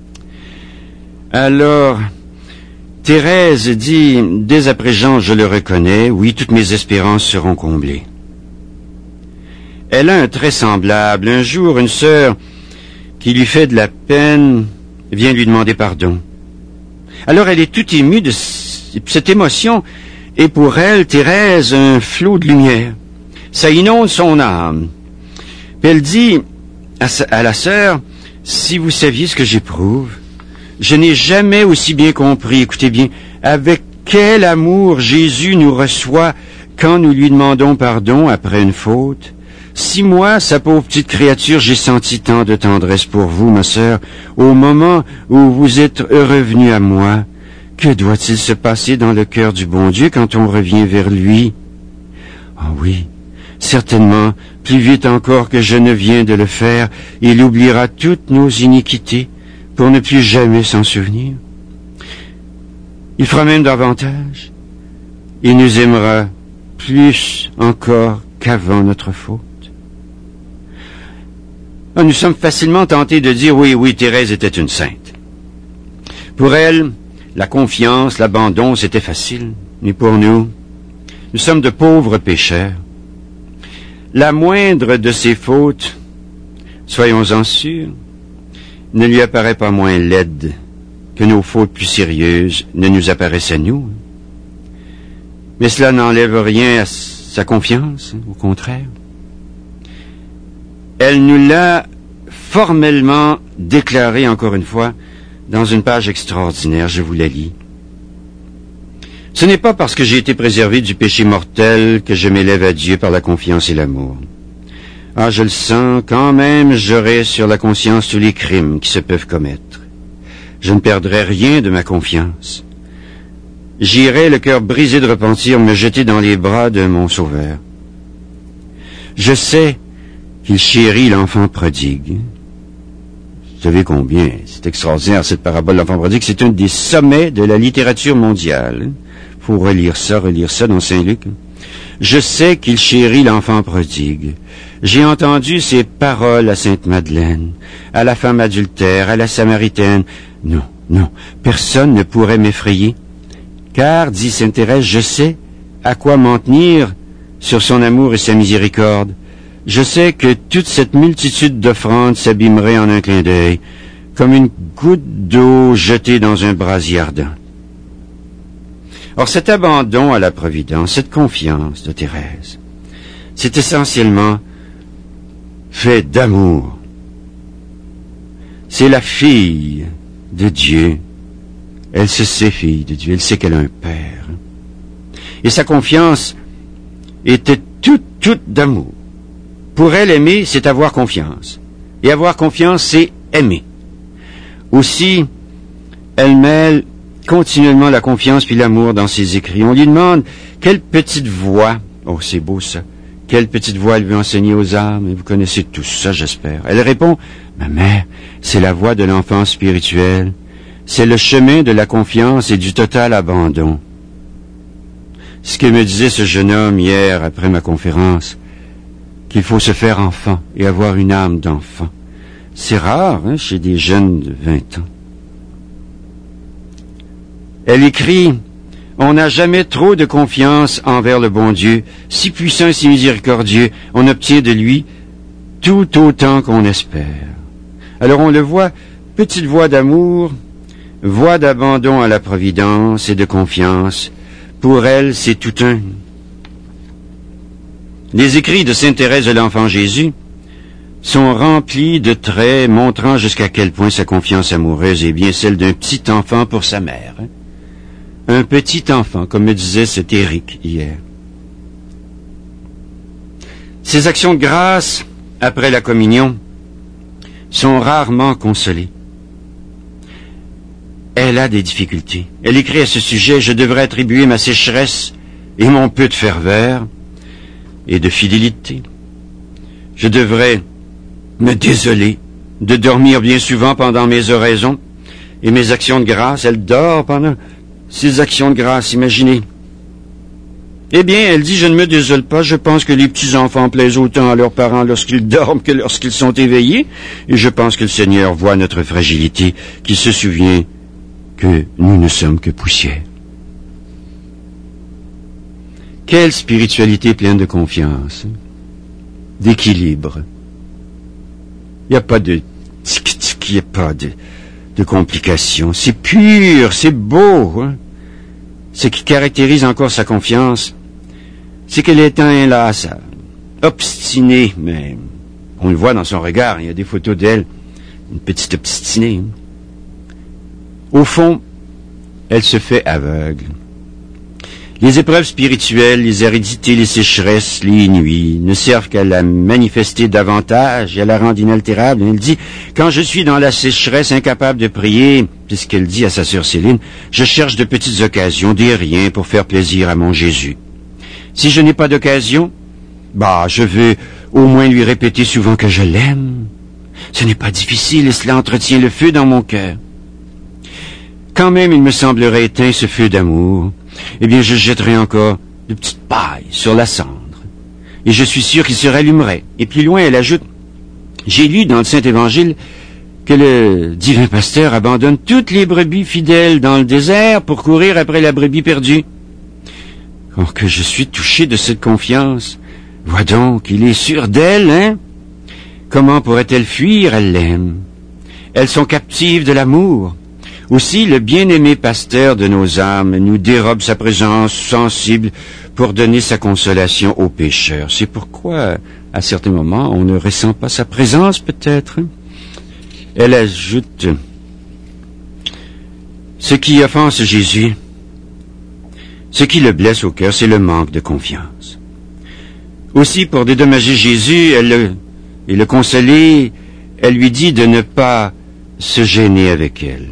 Alors, Thérèse dit, dès à présent je le reconnais, oui, toutes mes espérances seront comblées. Elle a un trait semblable. Un jour, une sœur qui lui fait de la peine vient lui demander pardon. Alors elle est toute émue de cette émotion, et pour elle, Thérèse, un flot de lumière. Ça inonde son âme. Puis elle dit à la sœur, si vous saviez ce que j'éprouve, je n'ai jamais aussi bien compris, écoutez bien, avec quel amour Jésus nous reçoit quand nous lui demandons pardon après une faute. Si moi, sa pauvre petite créature, j'ai senti tant de tendresse pour vous, ma sœur, au moment où vous êtes revenue à moi, que doit-il se passer dans le cœur du bon Dieu quand on revient vers lui? Ah oui, certainement, plus vite encore que je ne viens de le faire, il oubliera toutes nos iniquités pour ne plus jamais s'en souvenir. Il fera même davantage. Il nous aimera plus encore qu'avant notre faute. Nous sommes facilement tentés de dire oui, Thérèse était une sainte. Pour elle, la confiance, l'abandon, c'était facile. Mais pour nous sommes de pauvres pécheurs. La moindre de ses fautes, soyons-en sûrs, ne lui apparaît pas moins laide que nos fautes plus sérieuses ne nous apparaissent à nous. Mais cela n'enlève rien à sa confiance, au contraire. Elle nous l'a formellement déclaré encore une fois dans une page extraordinaire, je vous la lis. Ce n'est pas parce que j'ai été préservé du péché mortel que je m'élève à Dieu par la confiance et l'amour. Ah, je le sens, quand même, j'aurai sur la conscience tous les crimes qui se peuvent commettre. Je ne perdrai rien de ma confiance. J'irai, le cœur brisé de repentir, me jeter dans les bras de mon Sauveur. Je sais qu'il chérit l'enfant prodigue. Vous savez combien c'est extraordinaire, cette parabole de l'enfant prodigue. C'est un des sommets de la littérature mondiale. Il faut relire ça dans Saint-Luc. Je sais qu'il chérit l'enfant prodigue. J'ai entendu ces paroles à Sainte-Madeleine, à la femme adultère, à la Samaritaine. Non, personne ne pourrait m'effrayer. Car, dit Sainte Thérèse, je sais à quoi m'en tenir sur son amour et sa miséricorde. Je sais que toute cette multitude d'offrandes s'abîmerait en un clin d'œil, comme une goutte d'eau jetée dans un brasier ardent. Or, cet abandon à la providence, cette confiance de Thérèse, c'est essentiellement fait d'amour. C'est la fille de Dieu. Elle se sait fille de Dieu, elle sait qu'elle a un père. Et sa confiance était toute d'amour. Pour elle, aimer, c'est avoir confiance. Et avoir confiance, c'est aimer. Aussi, elle mêle continuellement la confiance puis l'amour dans ses écrits. On lui demande quelle petite voix, oh c'est beau ça, quelle petite voix elle veut enseigner aux âmes, et vous connaissez tous ça j'espère. Elle répond, ma mère, c'est la voix de l'enfant spirituel, c'est le chemin de la confiance et du total abandon. Ce que me disait ce jeune homme hier après ma conférence, qu'il faut se faire enfant et avoir une âme d'enfant. C'est rare chez des jeunes de 20 ans. Elle écrit, on n'a jamais trop de confiance envers le bon Dieu, si puissant et si miséricordieux, on obtient de lui tout autant qu'on espère. Alors on le voit, petite voix d'amour, voix d'abandon à la providence et de confiance. Pour elle, c'est tout un. Les écrits de Sainte Thérèse de l'Enfant Jésus sont remplis de traits montrant jusqu'à quel point sa confiance amoureuse est bien celle d'un petit enfant pour sa mère. Un petit enfant, comme me disait cet Éric hier. Ses actions de grâce, après la communion, sont rarement consolées. Elle a des difficultés. Elle écrit à ce sujet, je devrais attribuer ma sécheresse et mon peu de ferveur et de fidélité. Je devrais me désoler de dormir bien souvent pendant mes oraisons et mes actions de grâce. Elle dort pendant ces actions de grâce, imaginez. Eh bien, elle dit, je ne me désole pas, je pense que les petits-enfants plaisent autant à leurs parents lorsqu'ils dorment que lorsqu'ils sont éveillés, et je pense que le Seigneur voit notre fragilité, qu'il se souvient que nous ne sommes que poussière. Quelle spiritualité pleine de confiance, d'équilibre. Il n'y a pas de tic-tic, il n'y a pas de complications. C'est pur, c'est beau. Ce qui caractérise encore sa confiance, c'est qu'elle est inlassable, obstinée même. On le voit dans son regard, il y a des photos d'elle, une petite obstinée. Au fond, elle se fait aveugle. Les épreuves spirituelles, les aridités, les sécheresses, les nuits ne servent qu'à la manifester davantage et à la rendre inaltérable. Elle dit, quand je suis dans la sécheresse, incapable de prier, puisqu'elle dit à sa sœur Céline, je cherche de petites occasions, des riens pour faire plaisir à mon Jésus. Si je n'ai pas d'occasion, je veux au moins lui répéter souvent que je l'aime. Ce n'est pas difficile et cela entretient le feu dans mon cœur. Quand même, il me semblerait éteint ce feu d'amour, eh bien, je jetterai encore de petites pailles sur la cendre. Et je suis sûr qu'il se rallumerait. Et plus loin, elle ajoute, J'ai lu dans le Saint-Évangile que le divin pasteur abandonne toutes les brebis fidèles dans le désert pour courir après la brebis perdue. Oh, que je suis touché de cette confiance. Vois donc, il est sûr d'elle, hein? Comment pourrait-elle fuir? Elle l'aime. Elles sont captives de l'amour. Aussi, le bien-aimé pasteur de nos âmes nous dérobe sa présence sensible pour donner sa consolation aux pécheurs. C'est pourquoi, à certains moments, on ne ressent pas sa présence, peut-être. Elle ajoute, ce qui offense Jésus, ce qui le blesse au cœur, c'est le manque de confiance. Aussi, pour dédommager Jésus et le consoler, elle lui dit de ne pas se gêner avec elle.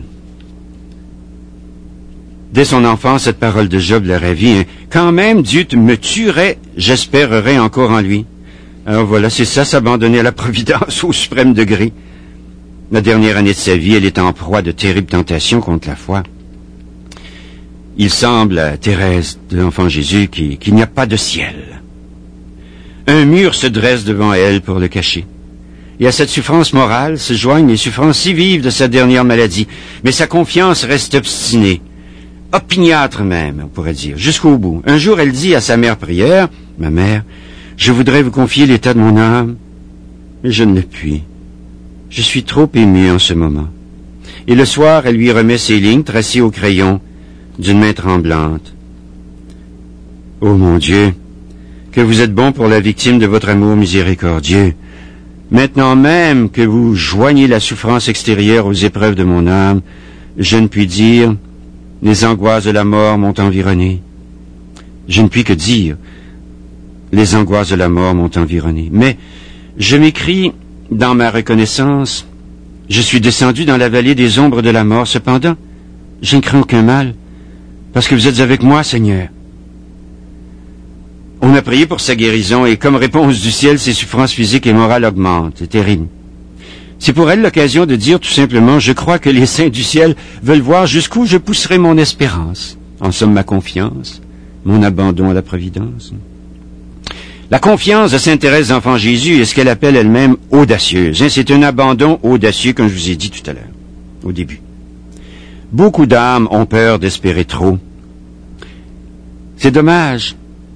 Dès son enfance, cette parole de Job l'a ravie. Quand même Dieu me tuerait, j'espérerais encore en lui. Alors voilà, c'est ça, s'abandonner à la providence au suprême degré. La dernière année de sa vie, elle est en proie de terribles tentations contre la foi. Il semble à Thérèse de l'Enfant Jésus qu'il n'y a pas de ciel. Un mur se dresse devant elle pour le cacher. Et à cette souffrance morale se joignent les souffrances si vives de sa dernière maladie. Mais sa confiance reste obstinée. Opiniâtre même, on pourrait dire, jusqu'au bout. Un jour, elle dit à sa mère prière, « Ma mère, je voudrais vous confier l'état de mon âme, mais je ne le puis. Je suis trop émue en ce moment. » Et le soir, elle lui remet ses lignes tracées au crayon d'une main tremblante. « Ô mon Dieu, que vous êtes bon pour la victime de votre amour miséricordieux. Maintenant même que vous joignez la souffrance extérieure aux épreuves de mon âme, je ne puis dire... Les angoisses de la mort m'ont environné. Je ne puis que dire, les angoisses de la mort m'ont environné. Mais je m'écris dans ma reconnaissance, je suis descendu dans la vallée des ombres de la mort. Cependant, je ne crains aucun mal, parce que vous êtes avec moi, Seigneur. On a prié pour sa guérison, et comme réponse du ciel, ses souffrances physiques et morales augmentent. C'est terrible. C'est pour elle l'occasion de dire tout simplement, je crois que les saints du ciel veulent voir jusqu'où je pousserai mon espérance. En somme, ma confiance, mon abandon à la providence. La confiance de Sainte Thérèse d'Enfant Jésus est ce qu'elle appelle elle-même audacieuse. C'est un abandon audacieux, comme je vous ai dit tout à l'heure, au début. Beaucoup d'âmes ont peur d'espérer trop. C'est dommage.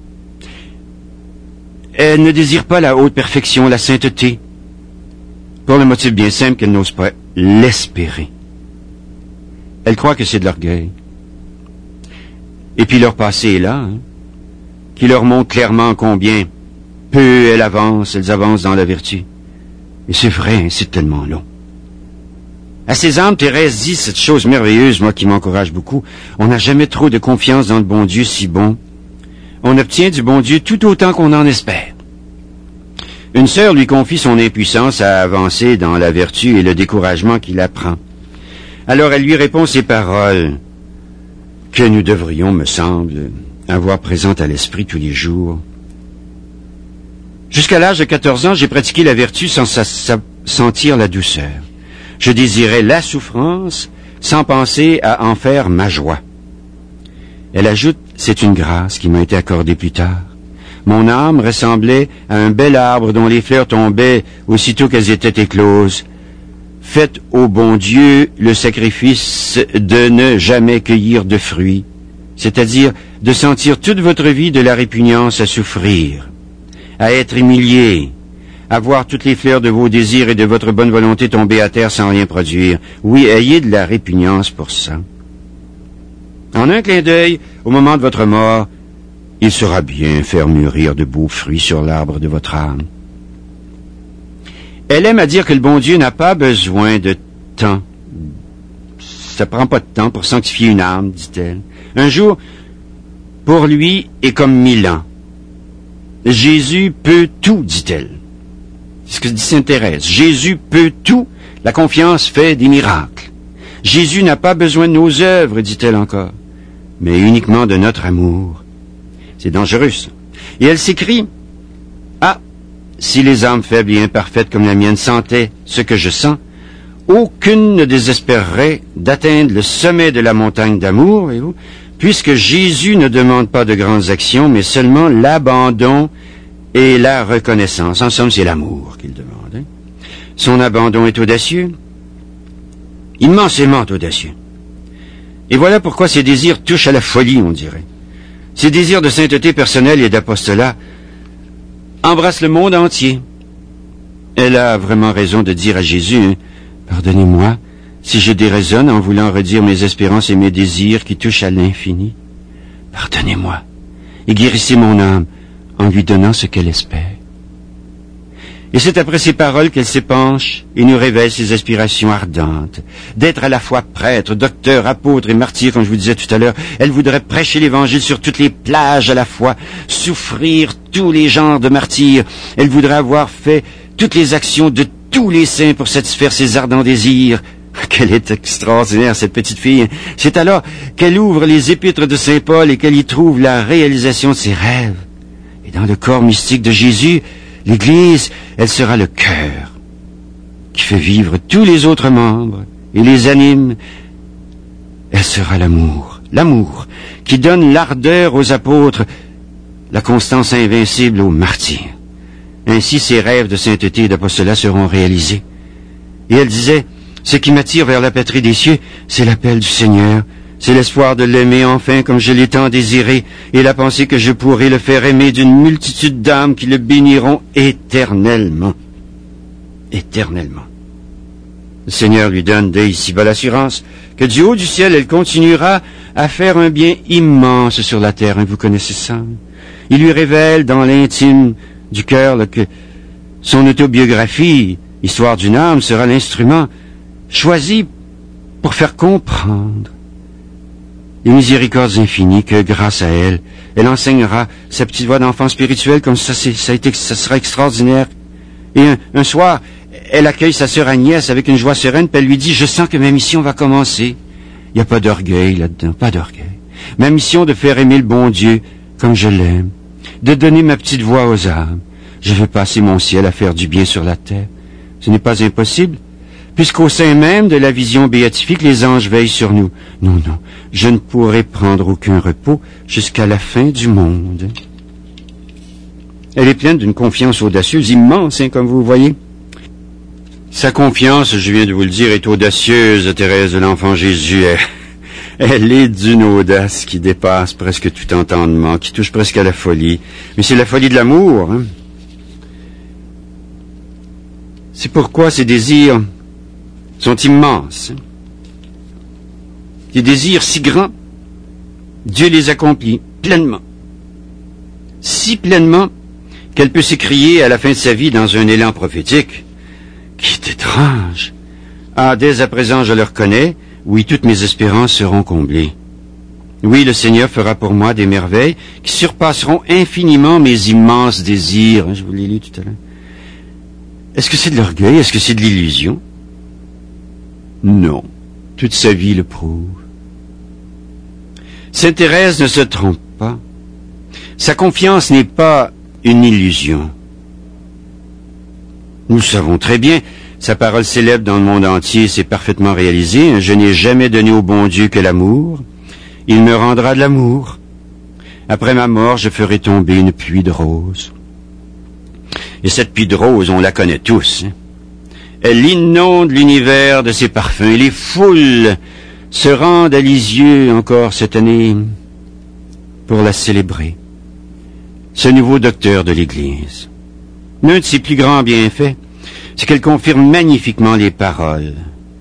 Elles ne désirent pas la haute perfection, la sainteté, pour le motif bien simple qu'elles n'osent pas l'espérer. Elles croient que c'est de l'orgueil. Et puis leur passé est là, qui leur montre clairement combien peu elles avancent dans la vertu. Et c'est vrai, c'est tellement long. À ces âmes, Thérèse dit cette chose merveilleuse, moi qui m'encourage beaucoup. On n'a jamais trop de confiance dans le bon Dieu si bon. On obtient du bon Dieu tout autant qu'on en espère. Une sœur lui confie son impuissance à avancer dans la vertu et le découragement qu'il apprend. Alors elle lui répond ces paroles que nous devrions, me semble, avoir présentes à l'esprit tous les jours. Jusqu'à l'âge de 14 ans, j'ai pratiqué la vertu sans sentir la douceur. Je désirais la souffrance sans penser à en faire ma joie. Elle ajoute, c'est une grâce qui m'a été accordée plus tard. Mon âme ressemblait à un bel arbre dont les fleurs tombaient aussitôt qu'elles étaient écloses. Faites au bon Dieu le sacrifice de ne jamais cueillir de fruits, c'est-à-dire de sentir toute votre vie de la répugnance à souffrir, à être humilié, à voir toutes les fleurs de vos désirs et de votre bonne volonté tomber à terre sans rien produire. Oui, ayez de la répugnance pour ça. En un clin d'œil, au moment de votre mort, il sera bien faire mûrir de beaux fruits sur l'arbre de votre âme. Elle aime à dire que le bon Dieu n'a pas besoin de temps. Ça prend pas de temps pour sanctifier une âme, dit-elle. Un jour, pour lui, est comme 1000 ans. Jésus peut tout, dit-elle. C'est ce que dit Sainte Thérèse. Jésus peut tout. La confiance fait des miracles. Jésus n'a pas besoin de nos œuvres, dit-elle encore, mais uniquement de notre amour. C'est dangereux, ça. Et elle s'écrie, « Ah, si les âmes faibles et imparfaites comme la mienne sentaient ce que je sens, aucune ne désespérerait d'atteindre le sommet de la montagne d'amour, voyez-vous, puisque Jésus ne demande pas de grandes actions, mais seulement l'abandon et la reconnaissance. En somme, c'est l'amour qu'il demande. Son abandon est audacieux, immensément audacieux. Et voilà pourquoi ses désirs touchent à la folie, on dirait. Ses désirs de sainteté personnelle et d'apostolat embrassent le monde entier. Elle a vraiment raison de dire à Jésus, « Pardonnez-moi si je déraisonne en voulant redire mes espérances et mes désirs qui touchent à l'infini. Pardonnez-moi et guérissez mon âme en lui donnant ce qu'elle espère. » Et c'est après ces paroles qu'elle s'épanche et nous révèle ses aspirations ardentes, d'être à la fois prêtre, docteur, apôtre et martyr, comme je vous disais tout à l'heure. Elle voudrait prêcher l'Évangile sur toutes les plages à la fois, souffrir tous les genres de martyrs. Elle voudrait avoir fait toutes les actions de tous les saints pour satisfaire ses ardents désirs. Qu'elle est extraordinaire, cette petite fille. C'est alors qu'elle ouvre les épîtres de Saint Paul et qu'elle y trouve la réalisation de ses rêves. Et dans le corps mystique de Jésus, l'Église, elle sera le cœur qui fait vivre tous les autres membres et les anime. Elle sera l'amour qui donne l'ardeur aux apôtres, la constance invincible aux martyrs. Ainsi, ses rêves de sainteté et d'apostolat seront réalisés. Et elle disait, « Ce qui m'attire vers la patrie des cieux, c'est l'appel du Seigneur. C'est l'espoir de l'aimer enfin comme je l'ai tant désiré, et la pensée que je pourrai le faire aimer d'une multitude d'âmes qui le béniront éternellement. » Éternellement. Le Seigneur lui donne dès ici-bas l'assurance que du haut du ciel, elle continuera à faire un bien immense sur la terre. Vous connaissez ça? Il lui révèle dans l'intime du cœur que son autobiographie, Histoire d'une âme, sera l'instrument choisi pour faire comprendre les miséricordes infinies que, grâce à elle, elle enseignera sa petite voix d'enfant spirituel comme ça sera extraordinaire. Et un soir, elle accueille sa sœur Agnès avec une joie sereine, puis elle lui dit, « Je sens que ma mission va commencer. » Il n'y a pas d'orgueil là-dedans, pas d'orgueil. Ma mission de faire aimer le bon Dieu comme je l'aime, de donner ma petite voix aux âmes. Je veux passer mon ciel à faire du bien sur la terre. Ce n'est pas impossible, puisqu'au sein même de la vision béatifique, les anges veillent sur nous. Non, je ne pourrai prendre aucun repos jusqu'à la fin du monde. Elle est pleine d'une confiance audacieuse, immense, comme vous voyez. Sa confiance, je viens de vous le dire, est audacieuse, Thérèse de l'Enfant Jésus. Elle est d'une audace qui dépasse presque tout entendement, qui touche presque à la folie. Mais c'est la folie de l'amour, hein. C'est pourquoi ses désirs sont immenses. Des désirs si grands, Dieu les accomplit pleinement. Si pleinement qu'elle peut s'écrier à la fin de sa vie dans un élan prophétique qui est étrange. « Ah, dès à présent je le reconnais, oui, toutes mes espérances seront comblées. Oui, le Seigneur fera pour moi des merveilles qui surpasseront infiniment mes immenses désirs. » Je vous l'ai lu tout à l'heure. Est-ce que c'est de l'orgueil? Est-ce que c'est de l'illusion? Non. Toute sa vie le prouve. Sainte Thérèse ne se trompe pas. Sa confiance n'est pas une illusion. Nous le savons très bien. Sa parole célèbre dans le monde entier s'est parfaitement réalisée. Je n'ai jamais donné au bon Dieu que l'amour. Il me rendra de l'amour. Après ma mort, je ferai tomber une pluie de roses. Et cette pluie de roses, on la connaît tous. Elle inonde l'univers de ses parfums. Et les foules se rendent à Lisieux encore cette année pour la célébrer. Ce nouveau docteur de l'Église. L'un de ses plus grands bienfaits, c'est qu'elle confirme magnifiquement les paroles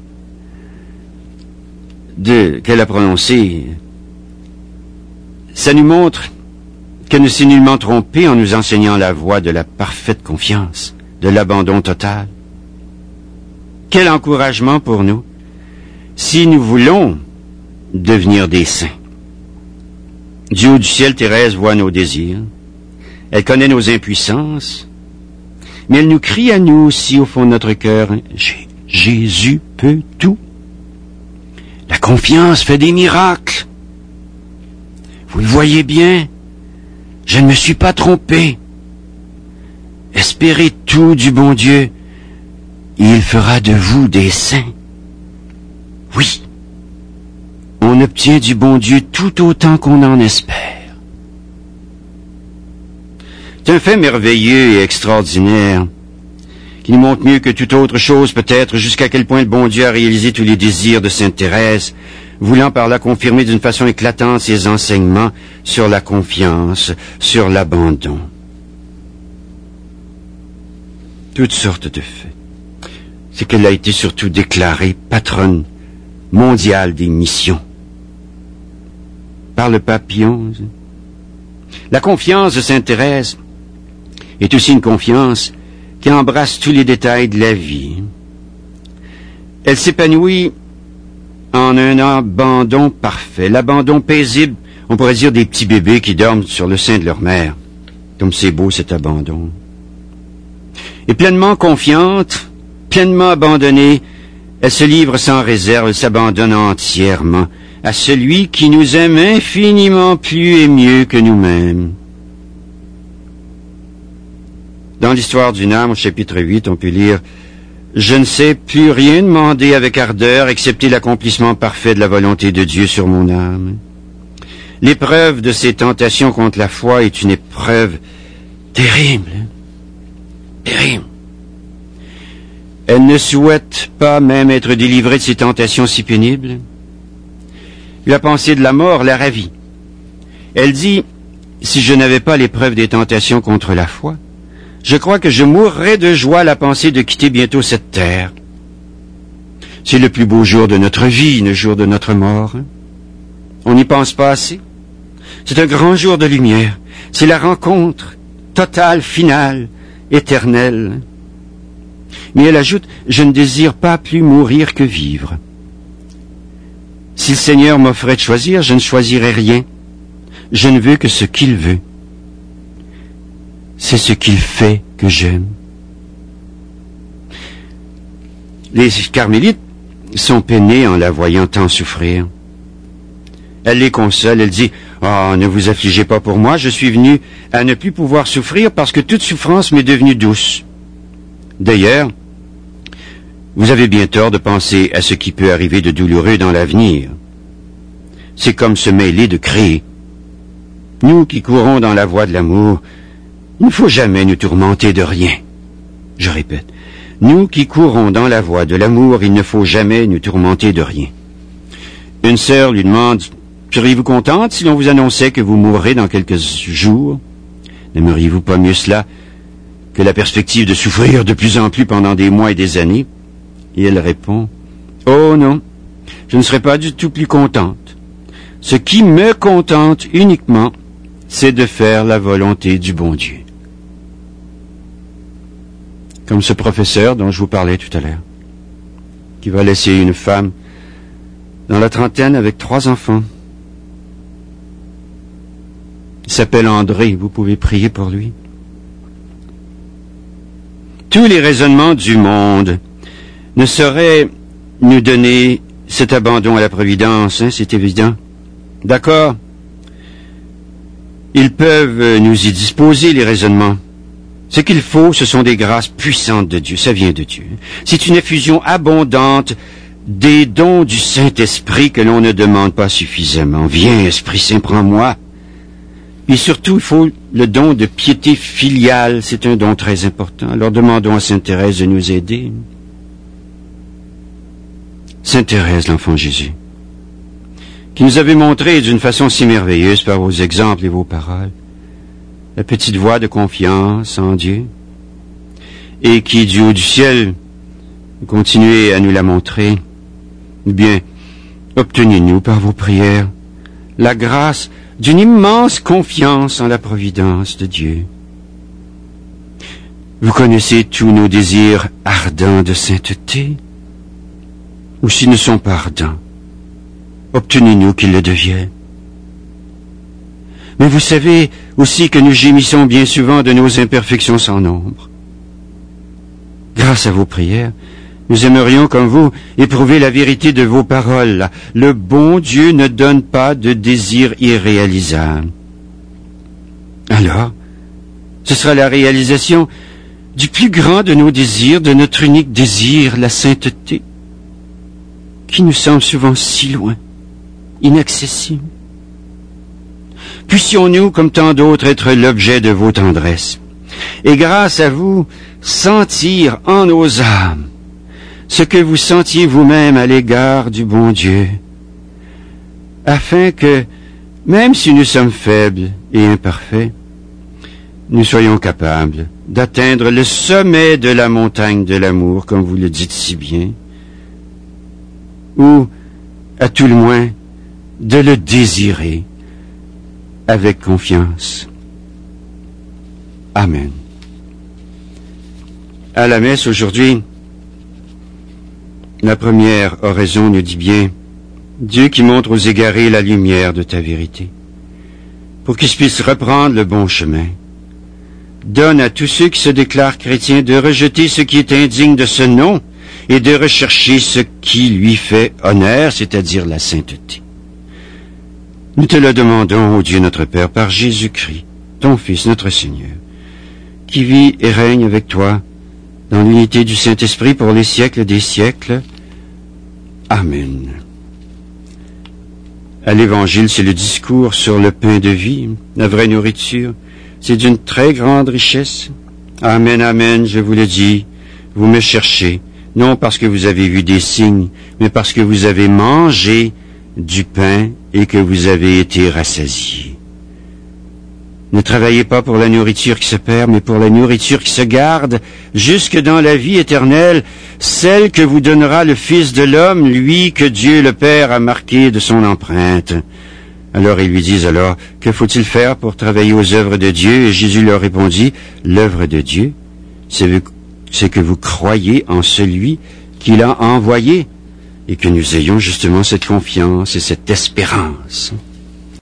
qu'elle a prononcées. Ça nous montre qu'elle ne s'est nullement trompée en nous enseignant la voie de la parfaite confiance, de l'abandon total. Quel encouragement pour nous, si nous voulons devenir des saints. Du haut du ciel, Thérèse voit nos désirs. Elle connaît nos impuissances. Mais elle nous crie à nous aussi au fond de notre cœur, « Jésus peut tout. La confiance fait des miracles. Vous le voyez bien, je ne me suis pas trompé. Espérez tout du bon Dieu, et il fera de vous des saints. » Oui, on obtient du bon Dieu tout autant qu'on en espère. C'est un fait merveilleux et extraordinaire qui nous montre mieux que toute autre chose peut-être jusqu'à quel point le bon Dieu a réalisé tous les désirs de Sainte Thérèse, voulant par là confirmer d'une façon éclatante ses enseignements sur la confiance, sur l'abandon. Toutes sortes de faits. C'est qu'elle a été surtout déclarée patronne mondiale des missions par le pape Pie XI. La confiance de Sainte Thérèse est aussi une confiance qui embrasse tous les détails de la vie. Elle s'épanouit en un abandon parfait, l'abandon paisible, on pourrait dire des petits bébés qui dorment sur le sein de leur mère. Comme c'est beau cet abandon. Et pleinement confiante, pleinement abandonnée, elle se livre sans réserve, elle s'abandonne entièrement à celui qui nous aime infiniment plus et mieux que nous-mêmes. Dans l'histoire d'une âme, au chapitre 8, on peut lire « Je ne sais plus rien demander avec ardeur, excepté l'accomplissement parfait de la volonté de Dieu sur mon âme. » L'épreuve de ces tentations contre la foi est une épreuve terrible. Terrible. Elle ne souhaite pas même être délivrée de ces tentations si pénibles. La pensée de la mort la ravit. Elle dit, si je n'avais pas l'épreuve des tentations contre la foi, je crois que je mourrais de joie à la pensée de quitter bientôt cette terre. C'est le plus beau jour de notre vie, le jour de notre mort. On n'y pense pas assez. C'est un grand jour de lumière. C'est la rencontre totale, finale, éternelle. Mais elle ajoute, je ne désire pas plus mourir que vivre. Si le Seigneur m'offrait de choisir, je ne choisirais rien. Je ne veux que ce qu'il veut. C'est ce qu'il fait que j'aime. Les carmélites sont peinés en la voyant tant souffrir. Elle les console, elle dit, « Oh, ne vous affligez pas pour moi, je suis venu à ne plus pouvoir souffrir parce que toute souffrance m'est devenue douce. D'ailleurs, vous avez bien tort de penser à ce qui peut arriver de douloureux dans l'avenir. C'est comme se mêler de créer. Nous qui courons dans la voie de l'amour, il ne faut jamais nous tourmenter de rien. Je répète, nous qui courons dans la voie de l'amour, il ne faut jamais nous tourmenter de rien. » Une sœur lui demande, « Seriez-vous contente si l'on vous annonçait que vous mourrez dans quelques jours? N'aimeriez-vous pas mieux cela que la perspective de souffrir de plus en plus pendant des mois et des années? » Et elle répond, « Oh non, je ne serais pas du tout plus contente. Ce qui me contente uniquement, c'est de faire la volonté du bon Dieu. » Comme ce professeur dont je vous parlais tout à l'heure, qui va laisser une femme dans la trentaine avec 3 enfants. Il s'appelle André, vous pouvez prier pour lui. Tous les raisonnements du monde ne sauraient nous donner cet abandon à la providence, c'est évident. D'accord? Ils peuvent nous y disposer, les raisonnements. Ce qu'il faut, ce sont des grâces puissantes de Dieu, ça vient de Dieu. C'est une effusion abondante des dons du Saint-Esprit que l'on ne demande pas suffisamment. Viens, Esprit Saint, prends-moi. Et surtout, il faut le don de piété filiale, c'est un don très important. Alors demandons à Sainte Thérèse de nous aider. Sainte Thérèse, l'enfant Jésus, qui nous avait montré d'une façon si merveilleuse par vos exemples et vos paroles, la petite voie de confiance en Dieu, et qui, du haut du ciel, continuez à nous la montrer, eh bien, obtenez-nous par vos prières la grâce d'une immense confiance en la providence de Dieu. Vous connaissez tous nos désirs ardents de sainteté, ou s'ils ne sont pas ardents, obtenez-nous qu'ils le deviennent. Mais vous savez aussi que nous gémissons bien souvent de nos imperfections sans nombre. Grâce à vos prières, nous aimerions, comme vous, éprouver la vérité de vos paroles. Le bon Dieu ne donne pas de désirs irréalisables. Alors, ce sera la réalisation du plus grand de nos désirs, de notre unique désir, la sainteté, qui nous semble souvent si loin, inaccessible. Puissions-nous, comme tant d'autres, être l'objet de vos tendresses, et grâce à vous, sentir en nos âmes ce que vous sentiez vous-même à l'égard du bon Dieu, afin que, même si nous sommes faibles et imparfaits, nous soyons capables d'atteindre le sommet de la montagne de l'amour, comme vous le dites si bien, ou, à tout le moins, de le désirer avec confiance. Amen. À la messe aujourd'hui, la première oraison nous dit bien: Dieu qui montre aux égarés la lumière de ta vérité, pour qu'ils puissent reprendre le bon chemin. Donne à tous ceux qui se déclarent chrétiens de rejeter ce qui est indigne de ce nom et de rechercher ce qui lui fait honneur, c'est-à-dire la sainteté. Nous te le demandons, ô Dieu notre Père, par Jésus-Christ, ton Fils, notre Seigneur, qui vit et règne avec toi dans l'unité du Saint-Esprit pour les siècles des siècles. Amen. À l'Évangile, c'est le discours sur le pain de vie, la vraie nourriture. C'est d'une très grande richesse. Amen, amen, je vous le dis, vous me cherchez, non parce que vous avez vu des signes, mais parce que vous avez mangé du pain et que vous avez été rassasiés. Ne travaillez pas pour la nourriture qui se perd, mais pour la nourriture qui se garde jusque dans la vie éternelle, celle que vous donnera le Fils de l'homme, lui que Dieu le Père a marqué de son empreinte. Alors ils lui disent alors, que faut-il faire pour travailler aux œuvres de Dieu? Et Jésus leur répondit, l'œuvre de Dieu, c'est que vous croyez en celui qu'il a envoyé, et que nous ayons justement cette confiance et cette espérance.